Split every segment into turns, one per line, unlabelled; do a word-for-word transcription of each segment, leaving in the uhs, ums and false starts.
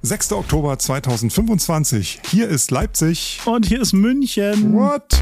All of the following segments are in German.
sechster Oktober zweitausendfünfundzwanzig. Hier ist Leipzig.
Und hier ist München.
What?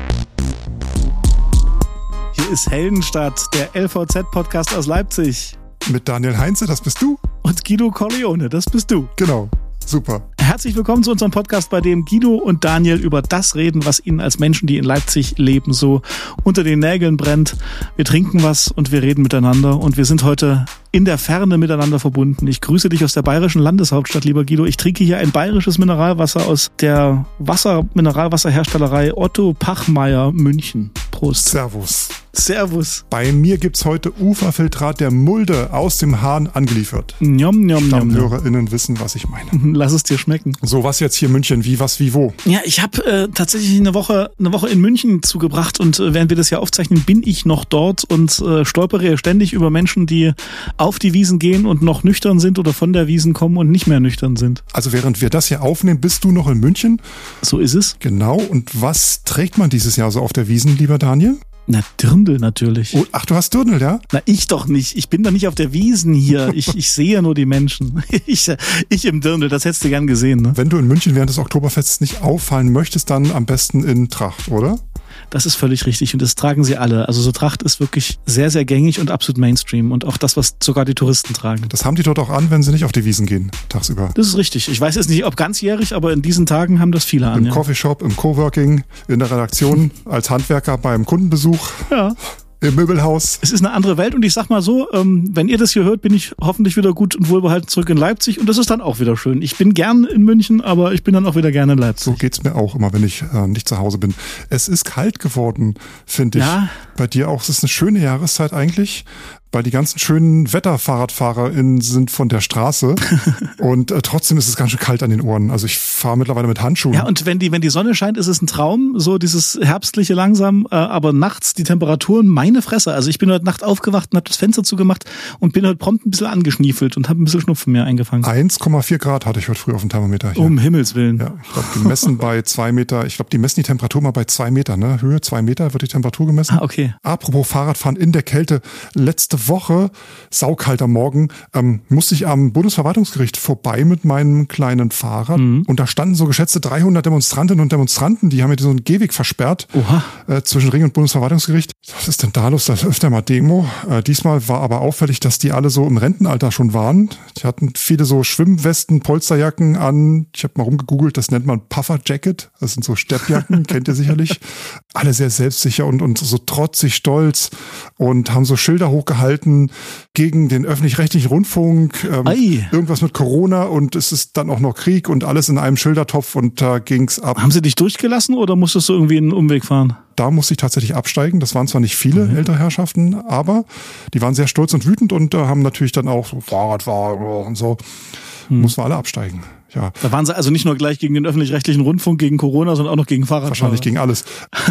Hier ist Heldenstadt, der L V Z-Podcast aus Leipzig.
Mit Daniel Heinze, das bist du.
Und Guido Corleone, das bist du.
Genau, super.
Herzlich willkommen zu unserem Podcast, bei dem Guido und Daniel über das reden, was ihnen als Menschen, die in Leipzig leben, so unter den Nägeln brennt. Wir trinken was und wir reden miteinander und wir sind heute in der Ferne miteinander verbunden. Ich grüße dich aus der bayerischen Landeshauptstadt, lieber Guido. Ich trinke hier ein bayerisches Mineralwasser aus der Wasser Mineralwasserherstellerei Otto Pachmeier München. Prost.
Servus.
Servus.
Bei mir gibt's heute Uferfiltrat der Mulde aus dem Hahn angeliefert.
Njom, njom, njom.
HörerInnen wissen, was ich meine.
Lass es dir schmecken.
So, was jetzt hier München? Wie, was, wie, wo?
Ja, ich habe äh, tatsächlich eine Woche eine Woche in München zugebracht und äh, während wir das ja aufzeichnen, bin ich noch dort und äh, stolpere ständig über Menschen, die auf die Wiesn gehen und noch nüchtern sind oder von der Wiesn kommen und nicht mehr nüchtern sind.
Also während wir das hier aufnehmen, bist du noch in München?
So ist es.
Genau. Und was trägt man dieses Jahr so auf der Wiesn, lieber Daniel?
Na, Dirndl natürlich.
Oh, ach, du hast Dirndl, ja?
Na, ich doch nicht. Ich bin doch nicht auf der Wiesn hier. Ich, ich sehe nur die Menschen. Ich, ich im Dirndl, das hättest du gern gesehen, ne?
Wenn du in München während des Oktoberfests nicht auffallen möchtest, dann am besten in Tracht, oder?
Das ist völlig richtig und das tragen sie alle. Also so Tracht ist wirklich sehr, sehr gängig und absolut Mainstream und auch das, was sogar die Touristen tragen.
Das haben die dort auch an, wenn sie nicht auf die Wiesn gehen, tagsüber.
Das ist richtig. Ich weiß jetzt nicht, ob ganzjährig, aber in diesen Tagen haben das viele an.
Im
ja.
Coffeeshop, im Coworking, in der Redaktion, als Handwerker beim Kundenbesuch.
Ja.
Im Möbelhaus.
Es ist eine andere Welt und ich sag mal so, ähm, wenn ihr das hier hört, bin ich hoffentlich wieder gut und wohlbehalten zurück in Leipzig und das ist dann auch wieder schön. Ich bin gern in München, aber ich bin dann auch wieder gerne in Leipzig.
So geht's mir auch immer, wenn ich äh, nicht zu Hause bin. Es ist kalt geworden, finde ich.
Ja.
Bei dir auch. Es ist eine schöne Jahreszeit eigentlich, weil die ganzen schönen WetterfahrradfahrerInnen sind von der Straße und äh, trotzdem ist es ganz schön kalt an den Ohren. Also ich fahre mittlerweile mit Handschuhen.
Ja, und wenn die wenn die Sonne scheint, ist es ein Traum, so dieses herbstliche langsam, äh, aber nachts die Temperaturen, meine Fresse. Also ich bin heute Nacht aufgewacht und habe das Fenster zugemacht und bin heute prompt ein bisschen angeschniefelt und habe ein bisschen Schnupfen mehr eingefangen.
eins Komma vier Grad hatte ich heute früh auf dem Thermometer hier.
Um Himmels Willen.
Ja, ich glaube, gemessen bei zwei Meter. Ich glaube, die messen die Temperatur mal bei zwei Meter, ne? Höhe zwei Meter wird die Temperatur gemessen.
Ah, okay.
Apropos Fahrradfahren in der Kälte. Letzte Woche, saukalter Morgen, ähm, musste ich am Bundesverwaltungsgericht vorbei mit meinem kleinen Fahrrad. Mhm. Und da standen so geschätzte dreihundert Demonstrantinnen und Demonstranten, die haben mir so einen Gehweg versperrt.
Oha.
Äh, zwischen Ring und Bundesverwaltungsgericht. Was ist denn da los? Da ist öfter mal Demo. Äh, diesmal war aber auffällig, dass die alle so im Rentenalter schon waren. Die hatten viele so Schwimmwesten, Polsterjacken an. Ich habe mal rumgegoogelt, das nennt man Puffer-Jacket. Das sind so Steppjacken, kennt ihr sicherlich. Alle sehr selbstsicher und, und so trotzig stolz und haben so Schilder hochgehalten gegen den öffentlich-rechtlichen Rundfunk. Ähm, irgendwas mit Corona und es ist dann auch noch Krieg und alles in einem Schildertopf und da ging's ab.
Haben sie dich durchgelassen oder musstest du irgendwie einen Umweg fahren?
Da musste ich tatsächlich absteigen. Das waren zwar nicht viele mhm. ältere Herrschaften, aber die waren sehr stolz und wütend und äh, haben natürlich dann auch so Fahrradfahrer und so. Mhm. Mussten wir alle absteigen. Ja.
Da waren sie also nicht nur gleich gegen den öffentlich-rechtlichen Rundfunk, gegen Corona, sondern auch noch gegen Fahrradfahrer.
Wahrscheinlich gegen alles.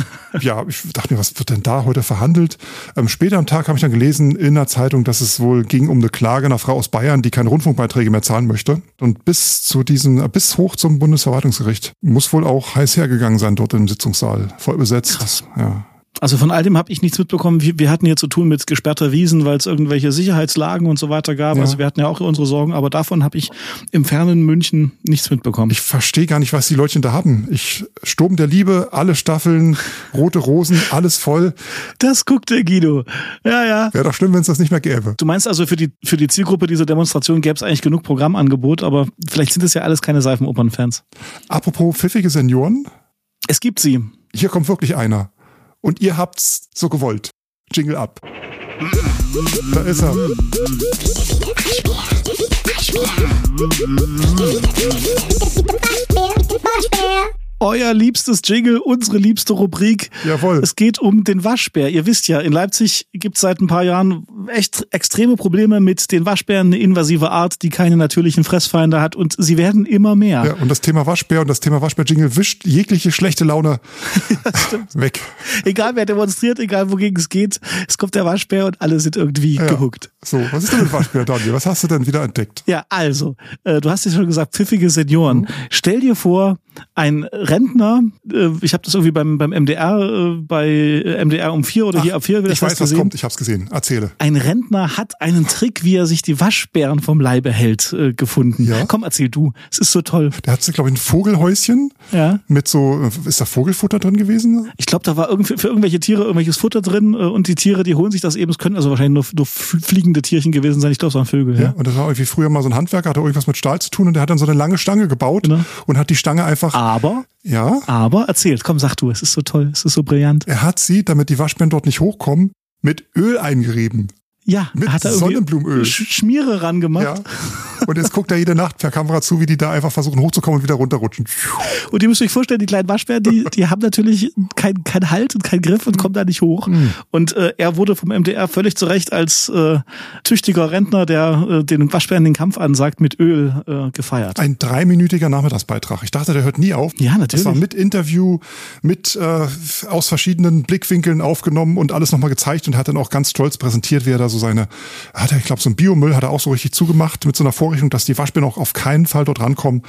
Ja, ich dachte mir, was wird denn da heute verhandelt? Ähm, später am Tag habe ich dann gelesen in der Zeitung, dass es wohl ging um eine Klage einer Frau aus Bayern, die keine Rundfunkbeiträge mehr zahlen möchte. Und bis zu diesem, bis hoch zum Bundesverwaltungsgericht muss wohl auch heiß hergegangen sein dort im Sitzungssaal. Voll besetzt.
Krass.
Ja.
Also von all dem habe ich nichts mitbekommen. Wir, wir hatten hier zu tun mit gesperrter Wiesn, weil es irgendwelche Sicherheitslagen und so weiter gab. Ja. Also wir hatten ja auch unsere Sorgen, aber davon habe ich im fernen München nichts mitbekommen.
Ich verstehe gar nicht, was die Leutchen da haben. Ich Sturm der Liebe, alle Staffeln, rote Rosen, alles voll.
Das guckt der Guido. Ja, ja.
Wäre doch schlimm, wenn es das nicht mehr gäbe.
Du meinst also, für die für die Zielgruppe dieser Demonstration gäbe es eigentlich genug Programmangebot, aber vielleicht sind es ja alles keine Seifenopern-Fans.
Apropos pfiffige Senioren.
Es gibt sie.
Hier kommt wirklich einer. Und ihr habt's so gewollt. Jingle ab. Da ist er.
Euer liebstes Jingle, unsere liebste Rubrik.
Jawohl.
Es geht um den Waschbär. Ihr wisst ja, in Leipzig gibt es seit ein paar Jahren echt extreme Probleme mit den Waschbären, eine invasive Art, die keine natürlichen Fressfeinde hat und sie werden immer mehr.
Ja, und das Thema Waschbär und das Thema Waschbär-Jingle wischt jegliche schlechte Laune weg.
Egal wer demonstriert, egal wogegen es geht, es kommt der Waschbär und alle sind irgendwie
ja.
gehuckt.
So, was ist denn mit Waschbär, Daniel? Was hast du denn wieder entdeckt?
Ja, also, äh, du hast ja schon gesagt, pfiffige Senioren. Mhm. Stell dir vor, ein Rentner, äh, ich habe das irgendwie beim beim M D R, äh, bei M D R um vier oder Ach, hier ab vier.
Ich weiß, was kommt, ich habe es gesehen. Erzähle.
Ein Rentner hat einen Trick, wie er sich die Waschbären vom Leibe hält, äh, gefunden. Ja. Komm, erzähl du. Es ist so toll.
Der hat, glaube ich, ein Vogelhäuschen ja. mit so, ist da Vogelfutter drin gewesen?
Ich glaube, da war irgendwie für irgendwelche Tiere irgendwelches Futter drin äh, und die Tiere, die holen sich das eben. Es können also wahrscheinlich nur, nur fliegende Tierchen gewesen sein. Ich glaube, es waren Vögel. Ja.
ja, und das war irgendwie früher mal so ein Handwerker, hatte irgendwas mit Stahl zu tun und der hat dann so eine lange Stange gebaut genau. und hat die Stange einfach...
Aber...
Ja.
Aber erzählt, komm, sag du, es ist so toll, es ist so brillant.
Er hat sie, damit die Waschbären dort nicht hochkommen, mit Öl eingerieben.
Ja,
mit
hat er
Sonnenblumenöl.
Sch- Schmiere ran gemacht.
Ja. Und jetzt guckt er jede Nacht per Kamera zu, wie die da einfach versuchen hochzukommen und wieder runterrutschen.
Und ihr müsst euch vorstellen, die kleinen Waschbären, die, die haben natürlich keinen kein Halt und keinen Griff und kommen da nicht hoch. Mhm. Und äh, er wurde vom M D R völlig zu Recht als äh, tüchtiger Rentner, der äh, den Waschbären den Kampf ansagt, mit Öl äh, gefeiert.
Ein dreiminütiger Nachmittagsbeitrag. Ich dachte, der hört nie auf.
Ja, natürlich.
Das war mit Interview, mit äh, aus verschiedenen Blickwinkeln aufgenommen und alles nochmal gezeigt und hat dann auch ganz stolz präsentiert, wie er da so seine, hat er, ich glaube, so ein Biomüll hat er auch so richtig zugemacht mit so einer Vorrichtung, dass die Waschbären auch auf keinen Fall dort rankommen.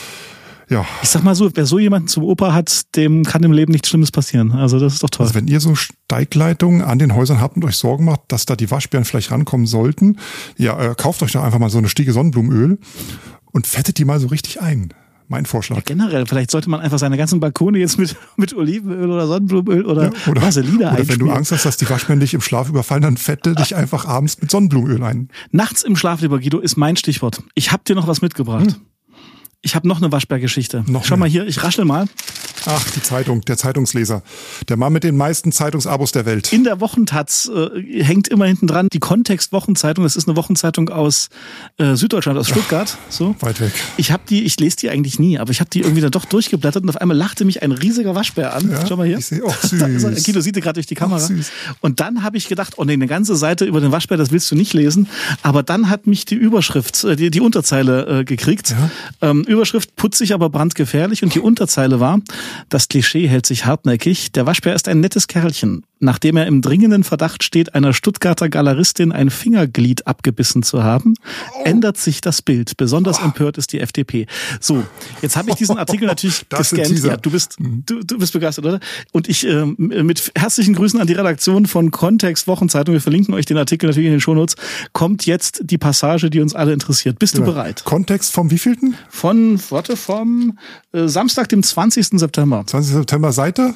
Ja.
Ich sag mal so, wer so jemanden zum Opa hat, dem kann im Leben nichts Schlimmes passieren. Also das ist doch toll.
Also wenn ihr so Steigleitungen an den Häusern habt und euch Sorgen macht, dass da die Waschbären vielleicht rankommen sollten, ja, äh, kauft euch doch einfach mal so eine Stiege Sonnenblumenöl und fettet die mal so richtig ein. Mein Vorschlag.
Ja, generell, vielleicht sollte man einfach seine ganzen Balkone jetzt mit, mit Olivenöl oder Sonnenblumenöl oder, ja, oder Vaseline einspielen.
Oder wenn du Angst hast, dass die Waschbären dich im Schlaf überfallen, dann fette dich einfach abends mit Sonnenblumenöl ein.
Nachts im Schlaf, lieber Guido, ist mein Stichwort. Ich habe dir noch was mitgebracht. Hm. Ich habe noch eine Waschbärgeschichte. Noch Schau mehr. mal hier, ich raschel mal.
Ach, die Zeitung, der Zeitungsleser. Der Mann mit den meisten Zeitungsabos der Welt.
In der Wochentaz äh, hängt immer hinten dran die Kontext-Wochenzeitung. Das ist eine Wochenzeitung aus äh, Süddeutschland, aus Stuttgart. So.
Weit weg.
Ich habe die, ich lese die eigentlich nie, aber ich habe die irgendwie dann doch durchgeblättert und auf einmal lachte mich ein riesiger Waschbär an.
Ja,
Schau mal hier.
Ich sehe, oh, süß.
Guido sieht gerade durch die Kamera.
Ach, süß.
Und dann habe ich gedacht, oh nee, eine ganze Seite über den Waschbär, das willst du nicht lesen. Aber dann hat mich die Überschrift, die, die Unterzeile äh, gekriegt. Ja. Ähm, Überschrift putzig, aber brandgefährlich. Und die Unterzeile war, das Klischee hält sich hartnäckig. Der Waschbär ist ein nettes Kerlchen. Nachdem er im dringenden Verdacht steht, einer Stuttgarter Galeristin ein Fingerglied abgebissen zu haben, oh. ändert sich das Bild. Besonders oh. empört ist die F D P. So, jetzt habe ich diesen Artikel natürlich
das
gescannt. Ja, du bist, du, du bist begeistert, oder? Und ich äh, mit herzlichen Grüßen an die Redaktion von Kontext Wochenzeitung, wir verlinken euch den Artikel natürlich in den Shownotes, kommt jetzt die Passage, die uns alle interessiert. Bist ja. du bereit?
Kontext vom wievielten?
Von, warte, vom äh, Samstag, dem zwanzigsten September.
zwanzigsten September, Seite?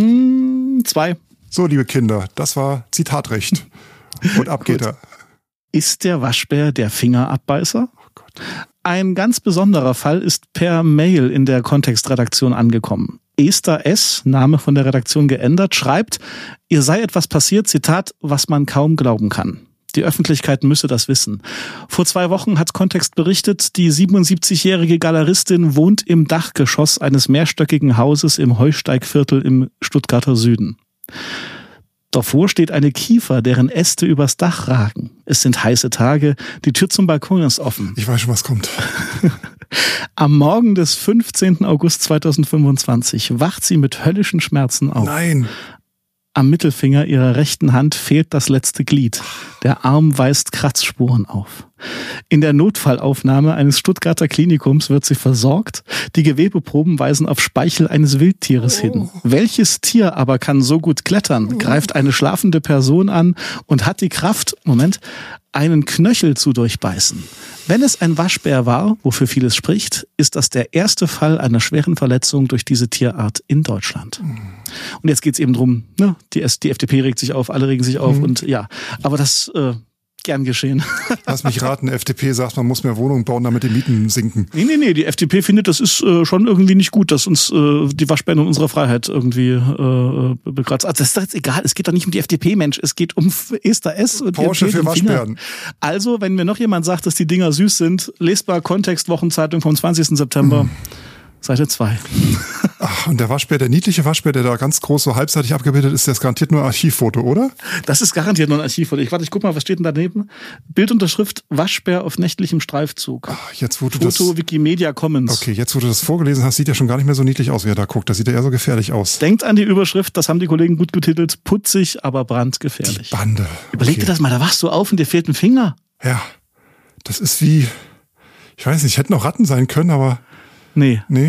Hm, zwei.
So, liebe Kinder, das war Zitatrecht. Und ab geht er.
Ist der Waschbär der Fingerabbeißer?
Oh Gott.
Ein ganz besonderer Fall ist per Mail in der Kontextredaktion angekommen. Esther S., Name von der Redaktion geändert, schreibt, ihr sei etwas passiert, Zitat, was man kaum glauben kann. Die Öffentlichkeit müsse das wissen. Vor zwei Wochen hat Kontext berichtet, die siebenundsiebzigjährige Galeristin wohnt im Dachgeschoss eines mehrstöckigen Hauses im Heusteigviertel im Stuttgarter Süden. Davor steht eine Kiefer, deren Äste übers Dach ragen. Es sind heiße Tage, die Tür zum Balkon ist offen.
Ich weiß schon, was kommt.
Am Morgen des fünfzehnten August zweitausendfünfundzwanzig wacht sie mit höllischen Schmerzen auf.
Nein.
Am Mittelfinger ihrer rechten Hand fehlt das letzte Glied. Der Arm weist Kratzspuren auf. In der Notfallaufnahme eines Stuttgarter Klinikums wird sie versorgt. Die Gewebeproben weisen auf Speichel eines Wildtieres oh. hin. Welches Tier aber kann so gut klettern, greift eine schlafende Person an und hat die Kraft, Moment, einen Knöchel zu durchbeißen? Wenn es ein Waschbär war, wofür vieles spricht, ist das der erste Fall einer schweren Verletzung durch diese Tierart in Deutschland. Und jetzt geht's eben drum, ne? die, die F D P regt sich auf, alle regen sich auf mhm. und ja, aber das äh, gern geschehen.
Lass mich raten, F D P sagt, man muss mehr Wohnungen bauen, damit die Mieten sinken.
Nee, nee, nee, die F D P findet, das ist äh, schon irgendwie nicht gut, dass uns äh, die Waschbären und unsere Freiheit irgendwie äh, begrenzt. Also das ist doch jetzt egal, es geht doch nicht um die F D P, Mensch, es geht um Esther S. und
Porsche für Waschbären.
Also, wenn mir noch jemand sagt, dass die Dinger süß sind, lesbar Kontext Wochenzeitung vom zwanzigsten September. Mhm. Seite zwei.
Ach, und der Waschbär, der niedliche Waschbär, der da ganz groß so halbseitig abgebildet ist, der ist garantiert nur ein Archivfoto, oder?
Das ist garantiert nur ein Archivfoto. Ich warte, ich guck mal, was steht denn daneben? Bildunterschrift, Waschbär auf nächtlichem Streifzug.
Ach, jetzt, wo du
Foto
das...
Wikimedia Commons.
Okay, jetzt, wo du das vorgelesen hast, sieht er schon gar nicht mehr so niedlich aus, wie er da guckt. Da sieht er eher so gefährlich aus.
Denkt an die Überschrift, das haben die Kollegen gut getitelt, putzig, aber brandgefährlich.
Die Bande.
Überleg
okay.
dir das mal, da wachst du auf und dir fehlt ein Finger.
Ja, das ist wie... Ich weiß nicht, hätten auch Ratten sein können, aber...
Nee.
Nee.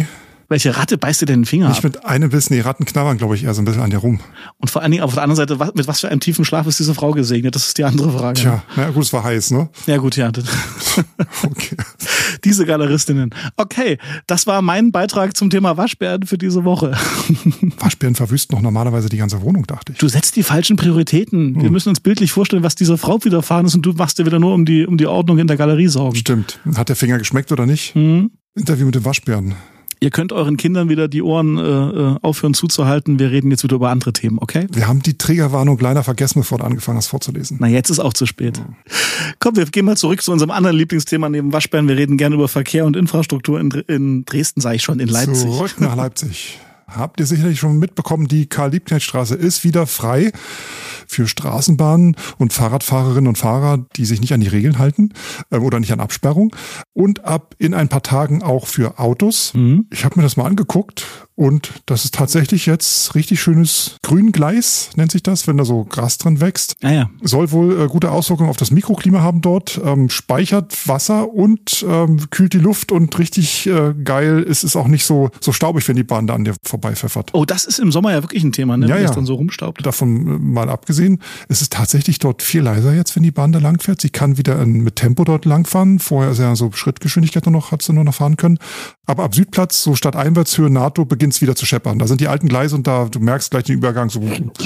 Welche Ratte beißt dir denn den Finger
Nicht
ab?
mit einem Biss, nee, Ratten knabbern, glaube ich, eher so ein bisschen an dir rum.
Und vor allen Dingen auf der anderen Seite, was, mit was für einem tiefen Schlaf ist diese Frau gesegnet? Das ist die andere Frage.
Tja, na gut, es war heiß, ne?
Ja gut, ja.
Okay.
Diese Galeristinnen. Okay, das war mein Beitrag zum Thema Waschbären für diese Woche.
Waschbären verwüsten noch normalerweise die ganze Wohnung, dachte ich.
Du setzt die falschen Prioritäten. Wir
Hm.
müssen uns bildlich vorstellen, was dieser Frau widerfahren ist und du machst dir wieder nur um die, um die Ordnung in der Galerie sorgen.
Stimmt. Hat der Finger geschmeckt oder nicht?
Mhm.
Interview mit dem Waschbären.
Ihr könnt euren Kindern wieder die Ohren äh, aufhören zuzuhalten. Wir reden jetzt wieder über andere Themen, okay?
Wir haben die Triggerwarnung leider vergessen, bevor du angefangen hast vorzulesen.
Na, jetzt ist auch zu spät. Komm, wir gehen mal zurück zu unserem anderen Lieblingsthema neben Waschbären. Wir reden gerne über Verkehr und Infrastruktur in, in Dresden, sage ich schon, in Leipzig.
Zurück nach Leipzig. Habt ihr sicherlich schon mitbekommen, die Karl-Liebknecht-Straße ist wieder frei für Straßenbahnen und Fahrradfahrerinnen und Fahrer, die sich nicht an die Regeln halten äh, oder nicht an Absperrung. Und ab in ein paar Tagen auch für Autos.
Mhm.
Ich habe mir das mal angeguckt und das ist tatsächlich jetzt richtig schönes Grüngleis, nennt sich das, wenn da so Gras drin wächst.
Ah ja.
Soll wohl äh, gute Auswirkungen auf das Mikroklima haben dort, ähm, speichert Wasser und ähm, kühlt die Luft und richtig äh, geil ist es auch nicht so, so staubig, wenn die Bahn da an dir vorbeipfeffert.
Oh, das ist im Sommer ja wirklich ein Thema, ne?
Ja,
Wenn das
ja.
dann so rumstaubt.
Davon äh, mal abgesehen, ist es tatsächlich dort viel leiser jetzt, wenn die Bahn da lang fährt. Sie kann wieder in, mit Tempo dort langfahren. Vorher ist ja so Schrittgeschwindigkeit nur noch, hat sie nur noch fahren können. Aber ab Südplatz, so statt Einwärtshöhe NATO, beginnt es wieder zu scheppern. Da sind die alten Gleise und da, du merkst gleich den Übergang so.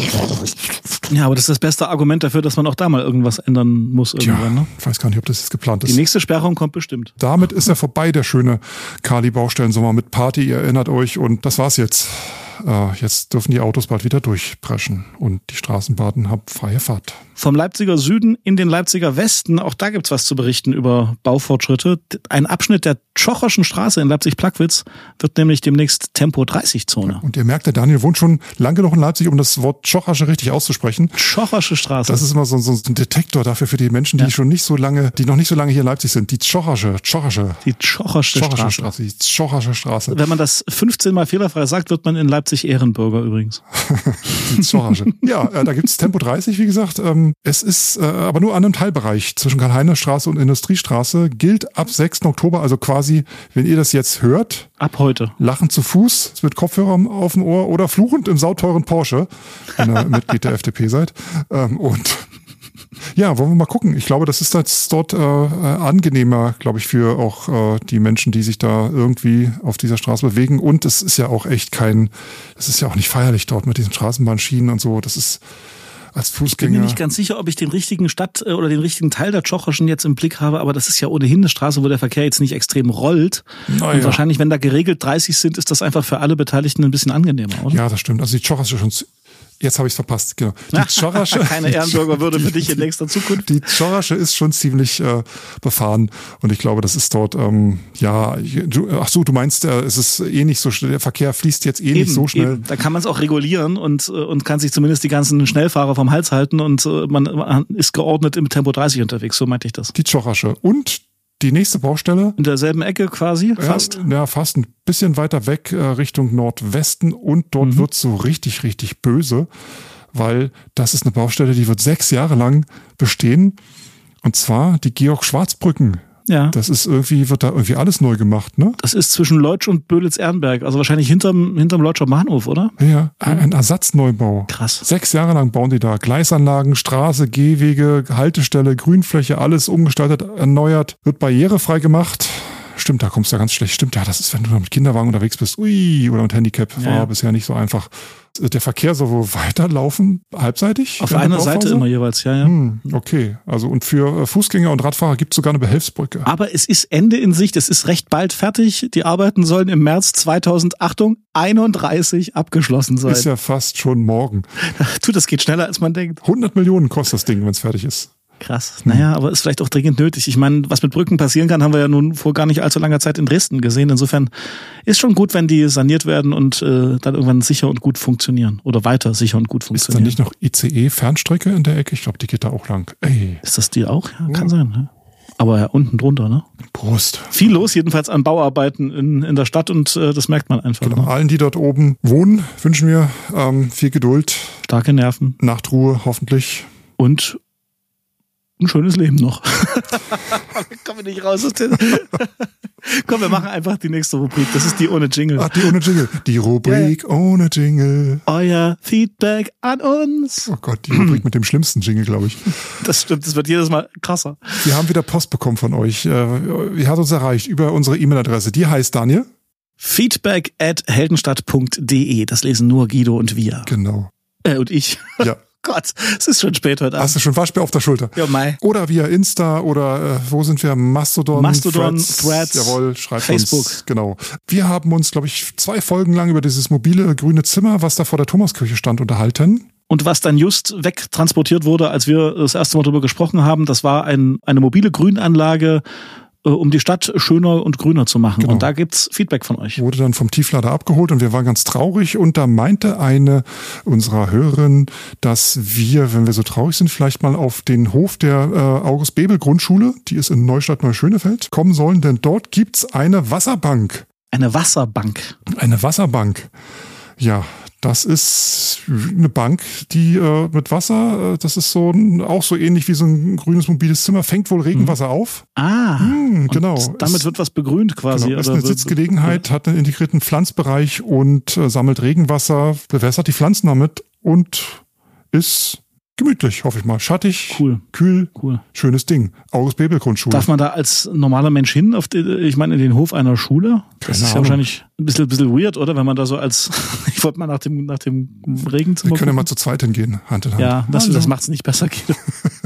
Ja, aber das ist das beste Argument dafür, dass man auch da mal irgendwas ändern muss irgendwann,
Ja,
ne?
ich weiß gar nicht, ob das jetzt geplant
Die
ist.
nächste Sperrung kommt bestimmt.
Damit ist er vorbei, der schöne Kali-Baustellensommer mit Party, ihr erinnert euch. Und das war's jetzt. Äh, jetzt dürfen die Autos bald wieder durchpreschen und die Straßenbahnen haben freie Fahrt.
Vom Leipziger Süden in den Leipziger Westen, auch da gibt's was zu berichten über Baufortschritte. Ein Abschnitt der Tschocherschen Straße in Leipzig-Plagwitz wird nämlich demnächst Tempo dreißig Zone.
Und ihr merkt, der Daniel wohnt schon lange genug in Leipzig, um das Wort Tschochersche richtig auszusprechen.
Tschochersche Straße.
Das ist immer so, so ein Detektor dafür für die Menschen, die
Ja.
schon nicht so lange, die noch nicht so lange hier in Leipzig sind. Die Tschochersche, Tschochersche,
die Tschochersche
Tschochersche
Straße.
Straße, die Tschochersche Straße.
Wenn man das fünfzehn Mal fehlerfrei sagt, wird man in Leipzig Ehrenbürger übrigens.
Die Tschochersche. Ja, äh, da gibt's Tempo dreißig, wie gesagt. Ähm, es ist äh, aber nur an einem Teilbereich zwischen Karl-Heine-Straße und Industriestraße. Gilt ab sechsten Oktober, also quasi, wenn ihr das jetzt hört,
Ab heute.
lachend zu Fuß, mit Kopfhörer auf dem Ohr oder fluchend im sauteuren Porsche, wenn ihr Mitglied der F D P seid. Ähm, und ja, wollen wir mal gucken. Ich glaube, das ist jetzt dort äh, angenehmer, glaube ich, für auch äh, die Menschen, die sich da irgendwie auf dieser Straße bewegen. Und es ist ja auch echt kein, es ist ja auch nicht feierlich dort mit diesen Straßenbahnschienen und so. Das ist als
Ich bin
Fußgänger.
mir nicht ganz sicher, ob ich den richtigen Stadt äh, oder den richtigen Teil der Tschocherschen jetzt im Blick habe, aber das ist ja ohnehin eine Straße, wo der Verkehr jetzt nicht extrem rollt.
Naja.
Und wahrscheinlich, wenn da geregelt dreißig sind, ist das einfach für alle Beteiligten ein bisschen angenehmer, oder?
Ja, das stimmt. Also die Tschochersche schon. Jetzt habe ich es verpasst, genau. Die Tschochersche,
Keine Ehrenbürgerwürde für dich in nächster Zukunft.
Die Tschochersche ist schon ziemlich äh, befahren und ich glaube, das ist dort, ähm, ja, du, ach so, du meinst, äh, es ist eh nicht so schnell, der Verkehr fließt jetzt eh
Eben,
nicht so schnell.
Eben. Da kann man es auch regulieren und, äh, und kann sich zumindest die ganzen Schnellfahrer vom Hals halten und äh, man, man ist geordnet im Tempo dreißig unterwegs, so meinte ich das.
Die Tschochersche. Und die nächste Baustelle,
In derselben Ecke quasi, fast.
Ja, ja, fast ein bisschen weiter weg äh, Richtung Nordwesten und dort
Mhm.
wird's so richtig, richtig böse, weil das ist eine Baustelle, die wird sechs Jahre lang bestehen und zwar die Georg-Schwarz-Brücken.
Ja.
Das ist irgendwie, wird da irgendwie alles neu gemacht, ne?
Das ist zwischen Leutsch und Böhlitz-Ehrenberg, also wahrscheinlich hinterm, hinterm Leutscher Bahnhof, oder?
Ja, ein, ein Ersatzneubau.
Krass.
Sechs Jahre lang bauen die da Gleisanlagen, Straße, Gehwege, Haltestelle, Grünfläche, alles umgestaltet, erneuert, wird barrierefrei gemacht. Stimmt, da kommst du ja ganz schlecht. Stimmt, ja, das ist, wenn du mit Kinderwagen unterwegs bist, ui, oder mit Handicap,
Ja,
war
ja.
bisher nicht so einfach. Der Verkehr soll wohl weiterlaufen, halbseitig?
Auf
während der
einer Seite
Bauphase?
immer jeweils, ja, ja.
Hm, okay, also und für äh, Fußgänger und Radfahrer gibt es sogar eine Behelfsbrücke.
Aber es ist Ende in Sicht, es ist recht bald fertig. Die Arbeiten sollen im März zweitausend, Achtung, einunddreißig abgeschlossen sein.
Ist ja fast schon morgen.
Du, das geht schneller, als man denkt.
hundert Millionen kostet das Ding, wenn es fertig ist.
Krass. Naja, aber ist vielleicht auch dringend nötig. Ich meine, was mit Brücken passieren kann, haben wir ja nun vor gar nicht allzu langer Zeit in Dresden gesehen. Insofern ist schon gut, wenn die saniert werden und äh, dann irgendwann sicher und gut funktionieren. Oder weiter sicher und gut
Ist da
funktionieren.
nicht noch I C E-Fernstrecke in der Ecke? Ich glaube, die geht da auch lang. Ey,
Ist das die auch? Ja, kann sein. Ne? Aber ja, unten drunter, ne?
Prost.
Viel los jedenfalls an Bauarbeiten in, in der Stadt und äh, das merkt man einfach.
Genau.
Ne?
Allen, die dort oben wohnen, wünschen wir ähm, viel Geduld,
Starke Nerven
Nachtruhe hoffentlich.
und ein schönes Leben noch. Kommen wir nicht raus aus der... Komm, wir machen einfach die nächste Rubrik. Das ist die ohne Jingle.
Ach, die ohne Jingle. Die Rubrik ja. ohne Jingle.
Euer Feedback an uns.
Oh Gott, die Rubrik mit dem schlimmsten Jingle, glaube ich.
Das stimmt, das wird jedes Mal krasser.
Wir haben wieder Post bekommen von euch. Wie hat uns erreicht? Über unsere E-Mail-Adresse. Die heißt, Daniel?
Feedback at heldenstadt punkt de. Das lesen nur Guido und wir.
Genau.
Äh, und ich.
Ja.
Gott, es ist schon spät heute Abend.
Hast du schon Waschbär auf der Schulter?
Ja, mei.
Oder via Insta oder äh, wo sind wir? Mastodon,
Mastodon,
Threads.
Threads
Jawohl, schreibt
Facebook.
Uns. Genau. Wir haben uns, glaube ich, zwei Folgen lang über dieses mobile grüne Zimmer, was da vor der Thomaskirche stand, unterhalten.
Und was dann just wegtransportiert wurde, als wir das erste Mal darüber gesprochen haben, das war ein, eine mobile Grünanlage, um die Stadt schöner und grüner zu machen. Genau. Und da gibt's Feedback von euch.
Wurde dann vom Tieflader abgeholt und wir waren ganz traurig. Und da meinte eine unserer Hörerinnen, dass wir, wenn wir so traurig sind, vielleicht mal auf den Hof der äh, August-Bebel-Grundschule, die ist in Neustadt-Neuschönefeld, kommen sollen, denn dort gibt's eine Wasserbank.
Eine Wasserbank?
Eine Wasserbank. Ja, das ist eine Bank, die äh, mit Wasser, äh, das ist so ein, auch so ähnlich wie so ein grünes mobiles Zimmer, fängt wohl Regenwasser mhm. auf.
Ah,
hm, genau.
Damit ist, wird was begrünt quasi.
Genau, ist
oder
eine Sitzgelegenheit, hat einen integrierten Pflanzbereich und äh, sammelt Regenwasser, bewässert die Pflanzen damit und ist gemütlich, hoffe ich mal. Schattig,
cool.
kühl,
cool.
Schönes Ding. August-Bebel-Grundschule.
Darf man da als normaler Mensch hin, auf die, ich meine, in den Hof einer Schule? Das
Keine
ist ja
Ahnung.
Wahrscheinlich ein bisschen, bisschen weird, oder? Wenn man da so als, ich wollte mal nach dem, nach dem Regenzimmer
Wir können ja
gucken.
mal zu zweit hingehen, Hand in Hand.
Ja, das,
Hallo.
das macht's nicht besser, Guido.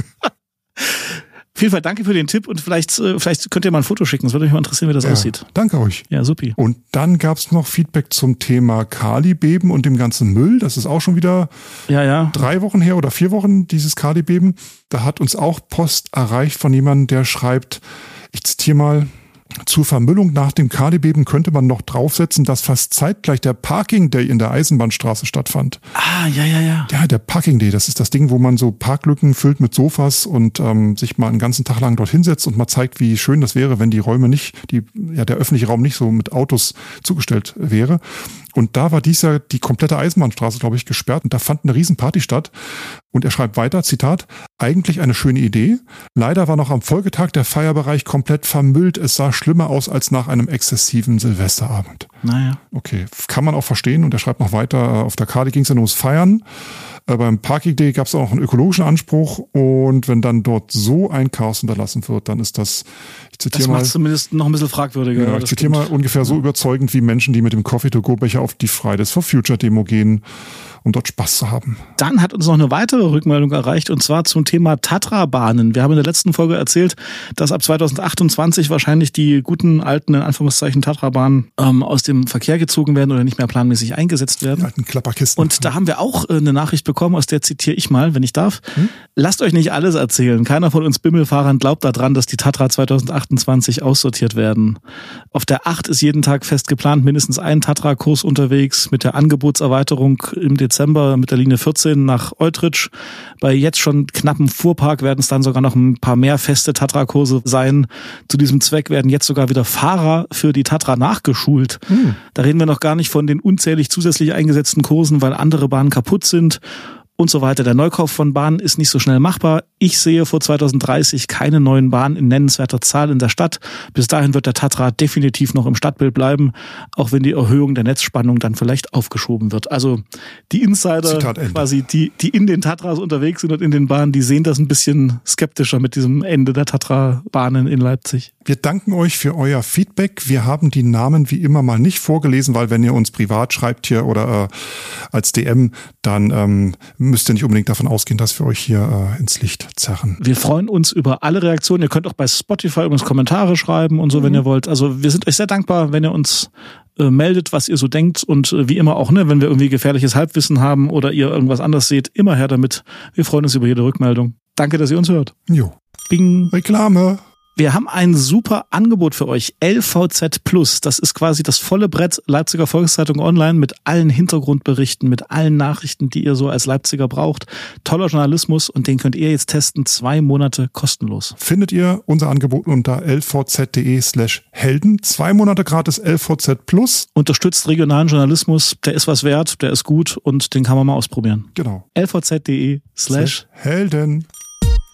Auf jeden Fall danke für den Tipp und vielleicht, vielleicht könnt ihr mal ein Foto schicken. Es würde mich mal interessieren, wie das
ja,
aussieht.
Danke euch.
Ja, supi.
Und dann gab's noch Feedback zum Thema Kali-Beben und dem ganzen Müll. Das ist auch schon wieder
ja, ja.
drei Wochen her oder vier Wochen, dieses Kali-Beben. Da hat uns auch Post erreicht von jemandem, der schreibt, ich zitiere mal, zur Vermüllung nach dem Kali-Beben könnte man noch draufsetzen, dass fast zeitgleich der Parking Day in der Eisenbahnstraße stattfand.
Ah, ja, ja, ja.
Ja, der Parking Day, das ist das Ding, wo man so Parklücken füllt mit Sofas und ähm, sich mal einen ganzen Tag lang dort hinsetzt und mal zeigt, wie schön das wäre, wenn die Räume nicht, die, ja, der öffentliche Raum nicht so mit Autos zugestellt wäre. Und da war dies Jahr die komplette Eisenbahnstraße, glaube ich, gesperrt und da fand eine Riesenparty statt. Und er schreibt weiter, Zitat, eigentlich eine schöne Idee. Leider war noch am Folgetag der Feierbereich komplett vermüllt. Es sah schlimmer aus als nach einem exzessiven Silvesterabend.
Naja.
Okay, kann man auch verstehen. Und er schreibt noch weiter, auf der Karte ging es dann ums Feiern. Äh, beim Parking Day gab es auch noch einen ökologischen Anspruch. Und wenn dann dort so ein Chaos hinterlassen wird, dann ist das, ich zitiere
das
mal.
Das macht zumindest noch ein bisschen fragwürdiger.
Ja, ich zitiere mal ungefähr so überzeugend wie Menschen, die mit dem Coffee-to-go-Becher auf die Fridays for Future-Demo gehen, um dort Spaß zu haben.
Dann hat uns noch eine weitere Rückmeldung erreicht und zwar zum Thema Tatra-Bahnen. Wir haben in der letzten Folge erzählt, dass ab zwanzig achtundzwanzig wahrscheinlich die guten alten, in Anführungszeichen, Tatra-Bahnen ähm, aus dem Verkehr gezogen werden oder nicht mehr planmäßig eingesetzt werden.
Die alten Klapperkisten.
Und da haben wir auch äh, eine Nachricht bekommen, aus der zitiere ich mal, wenn ich darf. Hm? Lasst euch nicht alles erzählen. Keiner von uns Bimmelfahrern glaubt daran, dass die Tatra zwanzig achtundzwanzig aussortiert werden. Auf der acht ist jeden Tag fest geplant mindestens ein Tatra-Kurs unterwegs mit der Angebotserweiterung im Dezember mit der Linie vierzehn nach Eutrich. Bei jetzt schon knappen Fuhrpark werden es dann sogar noch ein paar mehr feste Tatra-Kurse sein. Zu diesem Zweck werden jetzt sogar wieder Fahrer für die Tatra nachgeschult. Hm. Da reden wir noch gar nicht von den unzählig zusätzlich eingesetzten Kursen, weil andere Bahnen kaputt sind und so weiter. Der Neukauf von Bahnen ist nicht so schnell machbar. Ich sehe vor zwanzig dreißig keine neuen Bahnen in nennenswerter Zahl in der Stadt. Bis dahin wird der Tatra definitiv noch im Stadtbild bleiben, auch wenn die Erhöhung der Netzspannung dann vielleicht aufgeschoben wird. Also die Insider quasi, die, die in den Tatras unterwegs sind und in den Bahnen, die sehen das ein bisschen skeptischer mit diesem Ende der Tatra-Bahnen in Leipzig.
Wir danken euch für euer Feedback. Wir haben die Namen wie immer mal nicht vorgelesen, weil wenn ihr uns privat schreibt hier oder äh, als D M, dann ähm, müsst ihr nicht unbedingt davon ausgehen, dass wir euch hier äh, ins Licht zerren.
Wir freuen uns über alle Reaktionen. Ihr könnt auch bei Spotify übrigens Kommentare schreiben und so, mhm. wenn ihr wollt. Also wir sind euch sehr dankbar, wenn ihr uns äh, meldet, was ihr so denkt und äh, wie immer auch, ne, wenn wir irgendwie gefährliches Halbwissen haben oder ihr irgendwas anderes seht, immer her damit. Wir freuen uns über jede Rückmeldung. Danke, dass ihr uns hört.
Jo.
Bing.
Reklame.
Wir haben ein super Angebot für euch. L V Z Plus. Das ist quasi das volle Brett Leipziger Volkszeitung online mit allen Hintergrundberichten, mit allen Nachrichten, die ihr so als Leipziger braucht. Toller Journalismus und den könnt ihr jetzt testen. Zwei Monate kostenlos.
Findet ihr unser Angebot unter lvz.de slash Helden. Zwei Monate gratis L V Z Plus.
Unterstützt regionalen Journalismus. Der ist was wert, der ist gut und den kann man mal ausprobieren.
Genau.
lvz.de slash
Helden.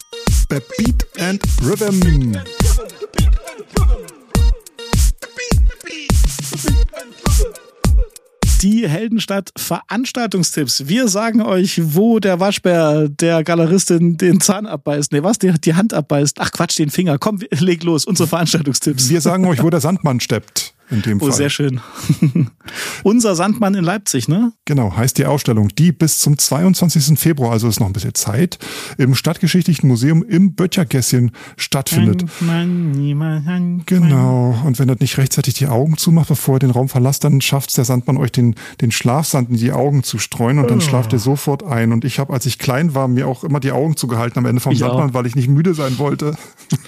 bei Beat and Rhythm.
Die Heldenstadt Veranstaltungstipps. Wir sagen euch, wo der Waschbär der Galeristin den Zahn abbeißt. Nee, was? Die, die Hand abbeißt. Ach Quatsch, den Finger. Komm, leg los. Unsere Veranstaltungstipps.
Wir sagen euch, wo der Sandmann steppt. In dem
oh,
Fall.
sehr schön. Unser Sandmann in Leipzig, ne?
Genau, heißt die Ausstellung, die bis zum zweiundzwanzigsten Februar, also ist noch ein bisschen Zeit, im Stadtgeschichtlichen Museum im Böttchergässchen stattfindet. Genau, und wenn er nicht rechtzeitig die Augen zumacht, bevor er den Raum verlässt, dann schafft es der Sandmann, euch den, den Schlafsand in die Augen zu streuen und dann oh. schlaft ihr sofort ein. Und ich habe, als ich klein war, mir auch immer die Augen zugehalten am Ende vom ich Sandmann, auch. weil ich nicht müde sein wollte.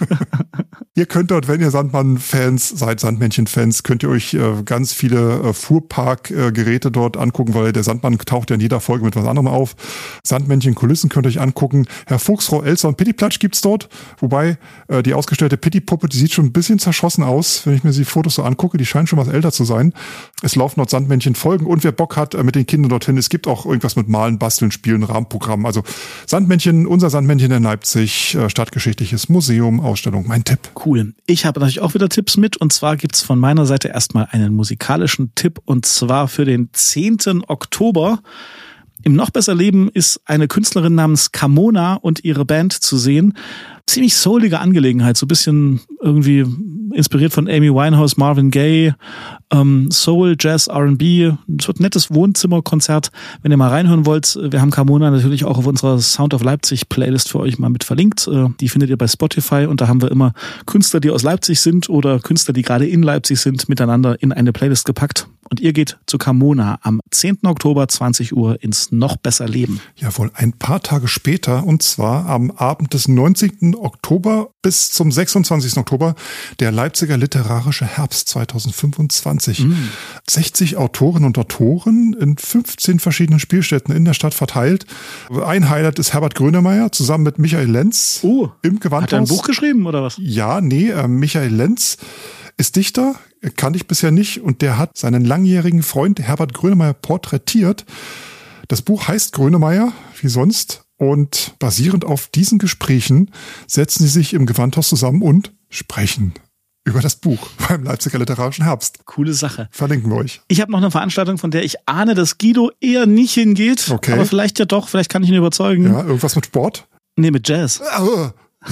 Ihr könnt dort, wenn ihr Sandmann-Fans seid, Sandmännchen-Fans, könnt ihr euch äh, ganz viele äh, Fuhrpark-Geräte dort angucken, weil der Sandmann taucht ja in jeder Folge mit was anderem auf. Sandmännchen-Kulissen könnt ihr euch angucken. Herr Fuchs, Frau Elster und Pittiplatsch gibt's dort. Wobei äh, die ausgestellte Pitti-Puppe, die sieht schon ein bisschen zerschossen aus, wenn ich mir die Fotos so angucke. Die scheint schon was älter zu sein. Es laufen dort Sandmännchen-Folgen und wer Bock hat, äh, mit den Kindern dorthin, es gibt auch irgendwas mit Malen, Basteln, Spielen, Rahmenprogramm. Also Sandmännchen, unser Sandmännchen in Leipzig, äh, Stadtgeschichtliches Museum, Ausstellung, mein Tipp.
Cool. Ich habe natürlich auch wieder Tipps mit und zwar gibt's von meiner Seite erstmal einen musikalischen Tipp und zwar für den zehnten Oktober. Im Noch besser Leben ist eine Künstlerin namens Camona und ihre Band zu sehen. Ziemlich soulige Angelegenheit, so ein bisschen irgendwie inspiriert von Amy Winehouse, Marvin Gaye, ähm, Soul, Jazz, R and B. Es wird ein nettes Wohnzimmerkonzert. Wenn ihr mal reinhören wollt, wir haben Camona natürlich auch auf unserer Sound of Leipzig Playlist für euch mal mit verlinkt. Die findet ihr bei Spotify und da haben wir immer Künstler, die aus Leipzig sind oder Künstler, die gerade in Leipzig sind, miteinander in eine Playlist gepackt. Und ihr geht zu Camona am zehnten Oktober, zwanzig Uhr, ins Noch besser Leben.
Jawohl, ein paar Tage später, und zwar am Abend des neunzehnten Oktober bis zum sechsundzwanzigsten Oktober, der Leipziger literarische Herbst zweitausendfünfundzwanzig. Mm. sechzig Autorinnen und Autoren in fünfzehn verschiedenen Spielstätten in der Stadt verteilt. Ein Highlight ist Herbert Grönemeyer zusammen mit Michael Lenz
oh,
im Gewandhaus.
Hat er ein Buch geschrieben oder was?
Ja, nee, äh, Michael Lenz ist Dichter, kannte ich bisher nicht, und der hat seinen langjährigen Freund Herbert Grönemeyer porträtiert. Das Buch heißt Grönemeyer, wie sonst, und basierend auf diesen Gesprächen setzen sie sich im Gewandhaus zusammen und sprechen über das Buch beim Leipziger Literarischen Herbst.
Coole Sache.
Verlinken wir euch.
Ich habe noch eine Veranstaltung, von der ich ahne, dass Guido eher nicht hingeht,
okay.
aber vielleicht ja doch, vielleicht kann ich ihn überzeugen.
Ja, irgendwas mit Sport?
Nee, mit Jazz.
Oh.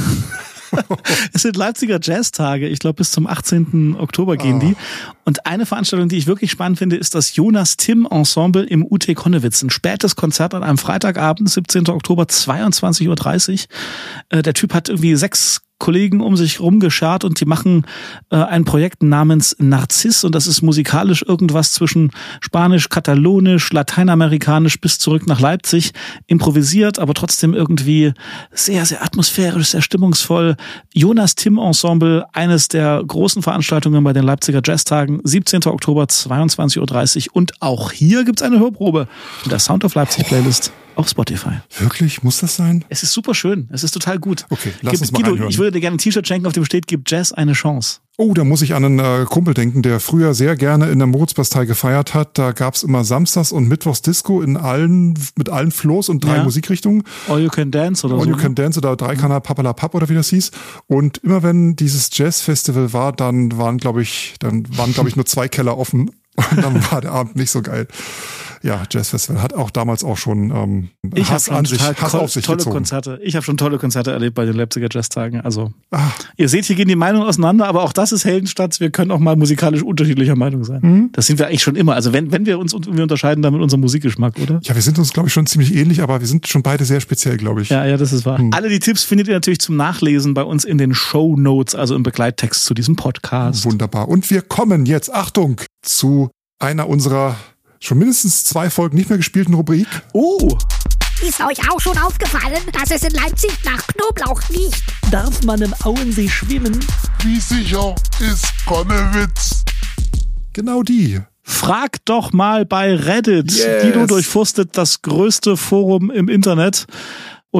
Es sind Leipziger Jazztage, ich glaube bis zum achtzehnten Oktober gehen die. Und eine Veranstaltung, die ich wirklich spannend finde, ist das Jonas Timm Ensemble im U T Konnewitz. Ein spätes Konzert an einem Freitagabend, siebzehnten Oktober, zweiundzwanzig Uhr dreißig. Der Typ hat irgendwie sechs Kollegen um sich rumgeschart und die machen äh, ein Projekt namens Narziss und das ist musikalisch irgendwas zwischen Spanisch, Katalonisch, Lateinamerikanisch bis zurück nach Leipzig, improvisiert, aber trotzdem irgendwie sehr, sehr atmosphärisch, sehr stimmungsvoll. Jonas Timm Ensemble, eines der großen Veranstaltungen bei den Leipziger Jazztagen, siebzehnten Oktober, zweiundzwanzig Uhr dreißig und auch hier gibt's eine Hörprobe in der Sound of Leipzig Playlist. Auf Spotify.
Wirklich? Muss das sein?
Es ist super schön. Es ist total gut.
Okay, lass
Gib,
uns mal
Guido,
reinhören.
Ich würde dir gerne ein T-Shirt schenken, auf dem steht, gibt Jazz eine Chance.
Oh, da muss ich an einen äh, Kumpel denken, der früher sehr gerne in der Moritzbastei gefeiert hat. Da gab's immer Samstags und Mittwochs Disco in allen, mit allen Floors und drei
ja.
Musikrichtungen.
All You Can Dance oder
All
so.
All You Can Dance oder Dreikanal Papalapap oder wie das hieß. Und immer wenn dieses Jazzfestival war, dann waren, glaube ich, dann waren, glaube ich, nur zwei Keller offen. Und dann war der Abend nicht so geil. Ja, Jazzfestival hat auch damals auch schon ähm,
ich
Hass
an sich,
Hass
toll,
auf sich
tolle
gezogen.
Konzerte. Ich habe schon tolle Konzerte erlebt bei den Leipziger Jazztagen. Also
ah.
ihr seht, hier gehen die Meinungen auseinander, aber auch das ist Heldenstadt. Wir können auch mal musikalisch unterschiedlicher Meinung sein. Mhm. Das sind wir eigentlich schon immer. Also wenn wenn wir uns wir unterscheiden, dann mit unserem Musikgeschmack, oder?
Ja, wir sind uns, glaube ich, schon ziemlich ähnlich, aber wir sind schon beide sehr speziell, glaube ich.
Ja, ja, das ist wahr. Mhm. Alle die Tipps findet ihr natürlich zum Nachlesen bei uns in den Shownotes, also im Begleittext zu diesem Podcast.
Wunderbar. Und wir kommen jetzt, Achtung, zu einer unserer schon mindestens zwei Folgen nicht mehr gespielten Rubrik.
Oh!
Ist euch auch schon aufgefallen, dass es in Leipzig nach Knoblauch riecht?
Darf man im Auensee schwimmen?
Wie sicher ist Konnewitz?
Genau die.
Frag doch mal bei Reddit.
Yes.
Guido durchforstet das größte Forum im Internet und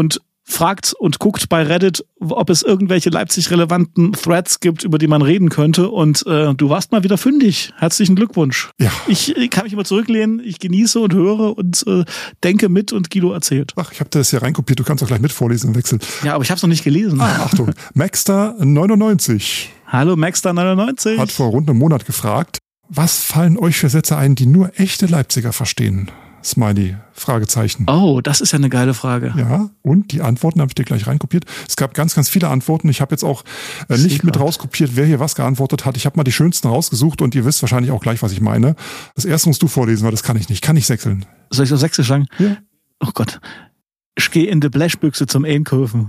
fragt und guckt bei Reddit, ob es irgendwelche Leipzig-relevanten Threads gibt, über die man reden könnte. Und äh, du warst mal wieder fündig. Herzlichen Glückwunsch.
Ja.
Ich, ich kann mich immer zurücklehnen, ich genieße und höre und äh, denke mit und Guido erzählt.
Ach, ich habe das hier reinkopiert, du kannst auch gleich mit vorlesen im Wechsel.
Ja, aber ich habe es noch nicht gelesen.
Ah, Achtung, Maxstar neunundneunzig
Hallo Maxstar neunundneunzig.
hat vor rund einem Monat gefragt, was fallen euch für Sätze ein, die nur echte Leipziger verstehen? Smiley, Fragezeichen.
Oh, das ist ja eine geile Frage.
Ja, und die Antworten habe ich dir gleich reinkopiert. Es gab ganz, ganz viele Antworten. Ich habe jetzt auch äh, nicht mit rauskopiert, wer hier was geantwortet hat. Ich habe mal die schönsten rausgesucht und ihr wisst wahrscheinlich auch gleich, was ich meine. Das erste musst du vorlesen, weil das kann ich nicht. Kann ich sächseln.
Soll ich auf Sächsisch sagen?
Ja.
Oh Gott. Ich gehe in die Blechbüchse zum Einkaufen.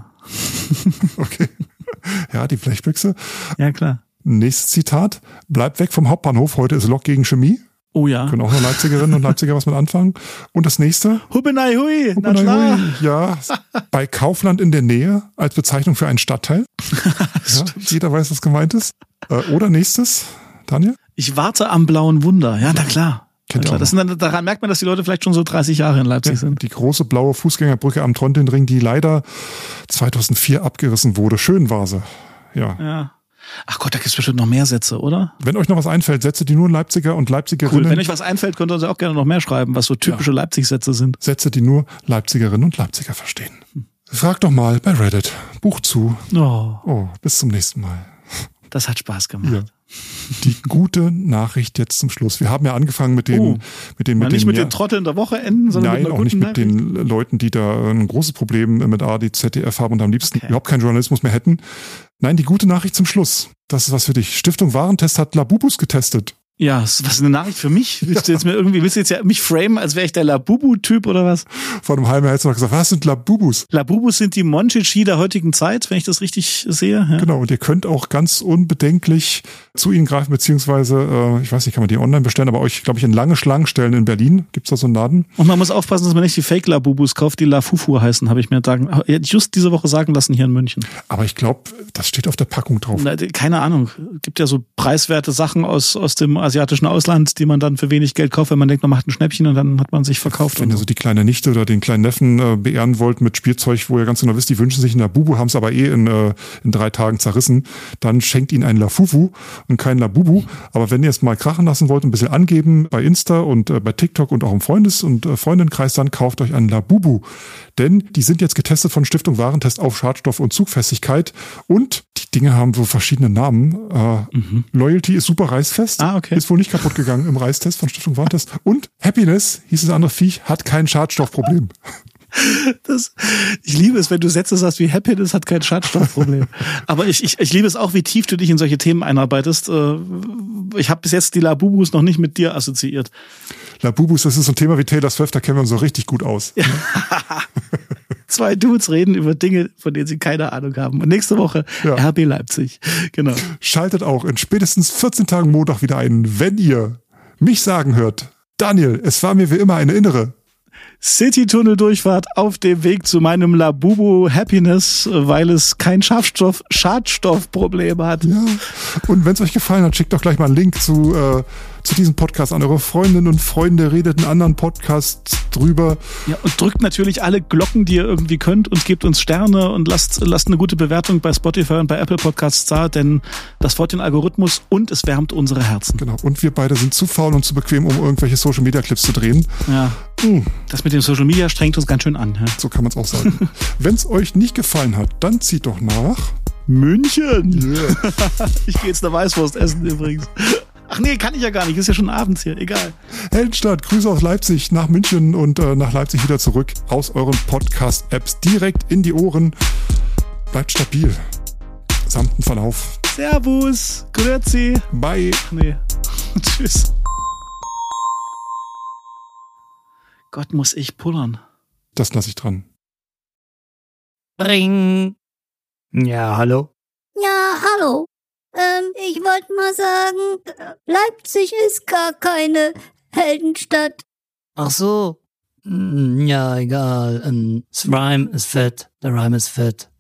Okay. Ja, die Blechbüchse.
Ja, klar.
Nächstes Zitat. Bleibt weg vom Hauptbahnhof. Heute ist Lok gegen Chemie.
Oh ja.
Können auch nur Leipzigerinnen und Leipziger was mit anfangen. Und das nächste.
Hubenai hui, na
Hupenai
klar.
Hui. Ja, bei Kaufland in der Nähe als Bezeichnung für einen Stadtteil. Ja, jeder weiß, was gemeint ist. Äh, oder nächstes, Daniel?
Ich warte am blauen Wunder. Ja, na klar.
Kennt
Ja,
ihr
klar.
auch
Das sind dann, daran merkt man, dass die Leute vielleicht schon so dreißig Jahre in Leipzig
Ja,
sind.
die große blaue Fußgängerbrücke am Trontinring, die leider zweitausendvier abgerissen wurde. Schön war sie. Ja.
Ja. Ach Gott, da gibt's bestimmt noch mehr Sätze, oder?
Wenn euch noch was einfällt, Sätze, die nur Leipziger und Leipzigerinnen...
Cool. Wenn euch was einfällt, könnt ihr uns auch gerne noch mehr schreiben, was so typische
Ja.
Leipzig-Sätze sind.
Sätze, die nur Leipzigerinnen und Leipziger verstehen. Frag doch mal bei Reddit. Buch zu.
Oh,
Oh, bis zum nächsten Mal.
das hat Spaß gemacht.
Ja. Die gute Nachricht jetzt zum Schluss. Wir haben ja angefangen mit den,
Oh.
mit den,
Mal
mit
nicht
den,
mit
ja,
den Trotteln der Woche enden, sondern
nein,
mit einer
auch nicht
guten
mit
Nachricht.
den Leuten, die da ein großes Problem mit A D Z D F haben und am liebsten
Okay.
überhaupt keinen Journalismus mehr hätten. Nein, die gute Nachricht zum Schluss. Das ist was für dich. Stiftung Warentest hat Labubus getestet.
Ja, was ist eine Nachricht für mich? Willst du jetzt mir irgendwie, willst du jetzt ja mich framen, als wäre ich der Labubu-Typ oder was?
Vor einem halben Jahr hättest du noch gesagt, was sind Labubus?
Labubus sind die Monchichi der heutigen Zeit, wenn ich das richtig sehe. Ja.
Genau, und ihr könnt auch ganz unbedenklich zu ihnen greifen, beziehungsweise, äh, ich weiß nicht, kann man die online bestellen, aber euch, glaube ich, in lange Schlangen stellen in Berlin. Gibt's da so einen Laden?
Und man muss aufpassen, dass man nicht die Fake-Labubus kauft, die Lafufu heißen, habe ich mir sagen, just diese Woche sagen lassen hier in München.
Aber ich glaube, das steht auf der Packung drauf.
Na, keine Ahnung. Gibt ja so preiswerte Sachen aus, aus dem asiatischen Ausland, die man dann für wenig Geld kauft, wenn man denkt, man macht ein Schnäppchen und dann hat man sich verkauft.
Wenn ihr
so.
so die kleine Nichte oder den kleinen Neffen äh, beehren wollt mit Spielzeug, wo ihr ganz genau wisst, die wünschen sich einen Labubu, haben es aber eh in, äh, in drei Tagen zerrissen, dann schenkt ihnen einen Lafufu und keinen Labubu. Aber wenn ihr es mal krachen lassen wollt, ein bisschen angeben bei Insta und äh, bei TikTok und auch im Freundes- und äh, Freundinnenkreis, dann kauft euch einen Labubu. Denn die sind jetzt getestet von Stiftung Warentest auf Schadstoff und Zugfestigkeit und die Dinge haben so verschiedene Namen. Äh,
Mhm.
Loyalty ist super reißfest,
Ah, okay.
ist wohl nicht kaputt gegangen im Reißtest von Stiftung Warentest. Und Happiness, hieß das andere Viech, hat kein Schadstoffproblem.
Das, ich liebe es, wenn du Sätze sagst wie Happiness hat kein Schadstoffproblem. Aber ich, ich, ich liebe es auch, wie tief du dich in solche Themen einarbeitest. Äh, Ich habe bis jetzt die Labubus noch nicht mit dir assoziiert.
Labubus, das ist so ein Thema wie Taylor Swift, da kennen wir uns so richtig gut aus. Ja.
Zwei Dudes reden über Dinge, von denen sie keine Ahnung haben. Und nächste Woche
Ja.
R B Leipzig. Genau.
Schaltet auch in spätestens vierzehn Tagen Montag wieder ein, wenn ihr mich sagen hört, Daniel, es war mir wie immer eine innere
City-Tunnel-Durchfahrt auf dem Weg zu meinem Labubu Happiness, weil es kein Schadstoff, Schadstoffproblem hat.
Ja. Und wenn es euch gefallen hat, schickt doch gleich mal einen Link zu, äh, zu diesem Podcast an eure Freundinnen und Freunde, redet in anderen Podcasts drüber.
Ja, und drückt natürlich alle Glocken, die ihr irgendwie könnt und gebt uns Sterne und lasst, lasst eine gute Bewertung bei Spotify und bei Apple Podcasts da, denn das freut den Algorithmus und es wärmt unsere Herzen.
Genau. Und wir beide sind zu faul und zu bequem, um irgendwelche Social Media Clips zu drehen.
Ja. Das mit dem Social Media strengt uns ganz schön an. Ja.
So kann man es auch sagen. Wenn es euch nicht gefallen hat, dann zieht doch nach
München.
Yeah.
Ich gehe jetzt eine Weißwurst essen übrigens. Ach nee, kann ich ja gar nicht. Ist ja schon abends hier. Egal.
Heldenstadt, Grüße aus Leipzig, nach München und äh, nach Leipzig wieder zurück. Aus euren Podcast-Apps direkt in die Ohren. Bleibt stabil. Samten Verlauf.
Servus. Grüezi.
Bye.
Ach nee. Tschüss. Gott, muss ich pullern.
Das lasse ich dran.
Ring. Ja, hallo.
Ja, hallo. Ähm, ich wollte mal sagen, Leipzig ist gar keine Heldenstadt.
Ach so. Hm, ja, egal. Ähm, Das Rhyme ist fett. Der Rhyme ist fett.